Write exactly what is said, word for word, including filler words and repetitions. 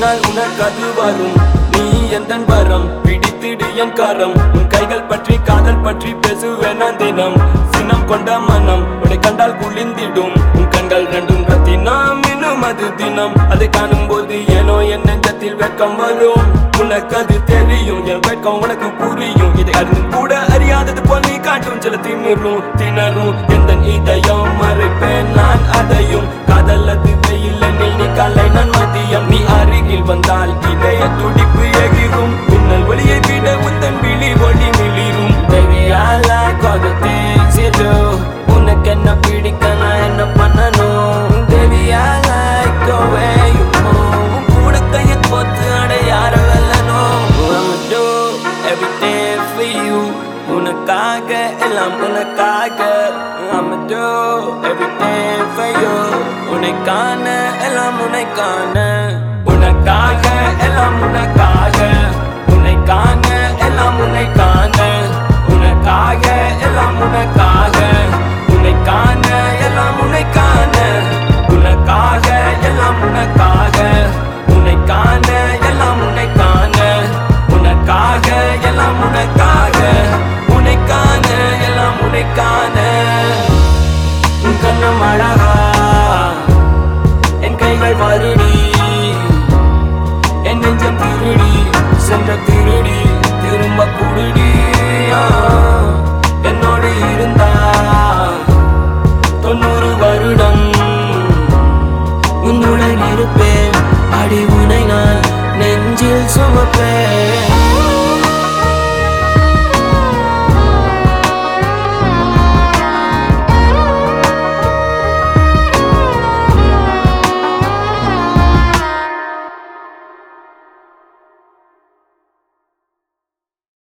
நாள் உனக்கு அது வரும். நீ எந்தன் வரம் பிடித்திடு என் கரம். உன் கைகள் பற்றி காதல் பற்றி பேசுவேன் நான் தினம். சினம் கொண்ட மனம் உன்னை கண்டால் குளிந்திடும். உன் கண்கள் ரெண்டும் ரத்தினம் இன்னும் அது தினம். அதை காணும் போது ஏனோ என் நெஞ்சத்தில் வெட்கம் வரும். உனக்கு அது தெரியும் என் வெட்கம் உனக்கு புரியும். இதை அறிந்து கூட அறியாதது போல் நீ காட்டும் சில திமிரும் திணறும். எந்த இதயம் மறைப்பேன் நான் அதையும். காதல் அது வெயில் நீ காலை நான் மதியம். நீ அருகில் வந்தால் இதய துடிப்பு எகிரும். மின்னல் ஒளியை விட உந்தன் விழி ஒளி மிளிரும். Baby I like all the things you do. உனக்கு என்ன பிடிக்க நான் என்ன பண்ணணும். Baby I like the way you move. கூட கைய கோத்து அட யார வெல்லணும். I'ma do everything for you. உனக்காக எல்லாம் உனக்காக. I'ma do everything for you. உனக்கான எல்லாம் உனக்கான. உனக்காக எல்லாம் உனக்காக. உனக்கான எல்லாம் உனக்கான. உனக்காக எல்லாம் உனக்காக. உனக்கான எல்லாம் உனக்கான. உனக்காக எல்லாம் உனக்காக. உனக்கான எல்லாம் உனக்கான. உனக்காக எல்லாம் உனக்காக. உனக்கான எல்லாம் உனக்கான. உன் கண்ணம் அழகா என் கைகள் வருடி. என் நெஞ்சம் திருடி சென்ற திருடி திரும்ப குடுடி.